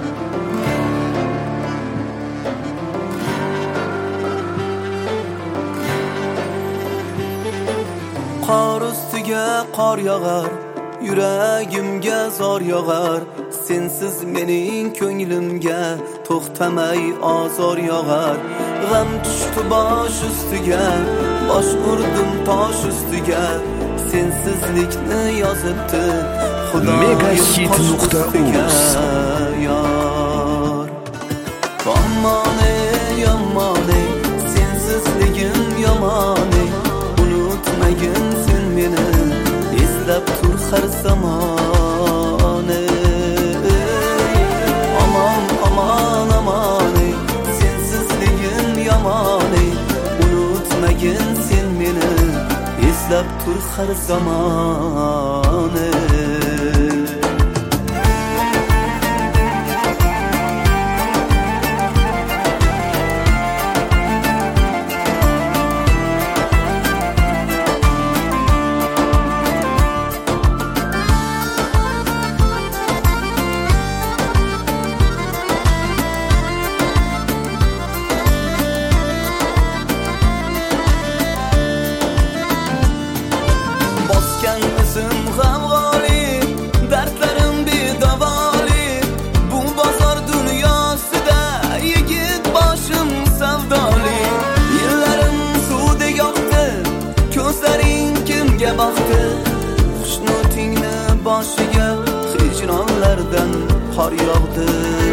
Qor ustiga qor yog'ar, yuragimga zor yog'ar. Sensiz mening ko'nglimga to'xtamay azor yog'ar. G'am tushdi bosh ustiga, bosh urdim tosh ustiga. Sensizlikni yozibdi Megahit.uz. Yomone, yomone, sensizligim yomone. Unutmagin sen meni, eslab tur har zamon. Aman, aman, aman, sensizligim yomone. Unutmagin sen meni, eslab tur har zamon. O'zim g'amg'oli, dardlarim bedavoli. Bu bozor dunyosida yigit boshim savdoli. Yillarim suvdek oqdi, ko'zlaring kimga boqdi? Xushnutingni boshiga hijronlardan qor yog'di.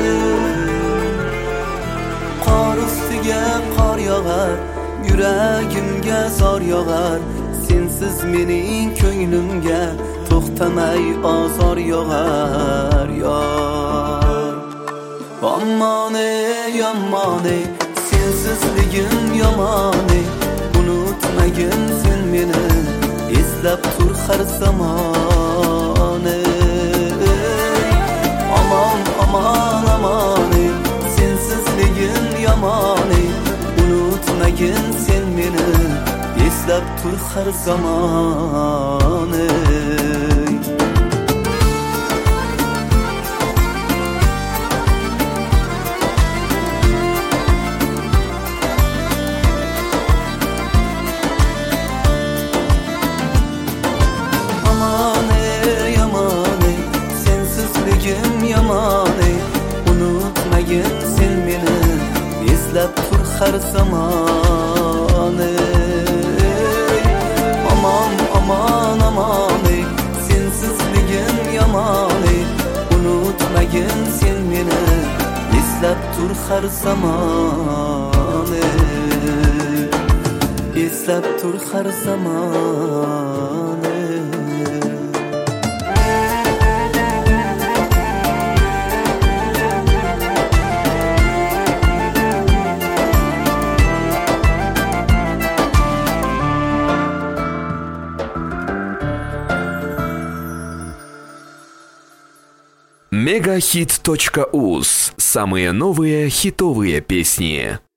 Qor ustiga qor yog'ar, yuragimga zor yog'ar. Sensiz mening ko'nglimga to'xtamay azor yog'ar, yor. Yomone, yomone, sensizligim yomone. Unutmagin sen meni, eslab tur har zamon. Aman, aman, aman, sensizligim yomone. Unutmagin sen meni, eslab tur har zamon. Amane, yamane, sensizligim yamane. Unutmagin sen meni, eslab tur har zamon. Aman, aman, aman, sensizligim yomone. Unutmagin sen meni, eslab tur har zamon. Eslab tur har zamon. Megahit.uz. Самые новые хитовые песни.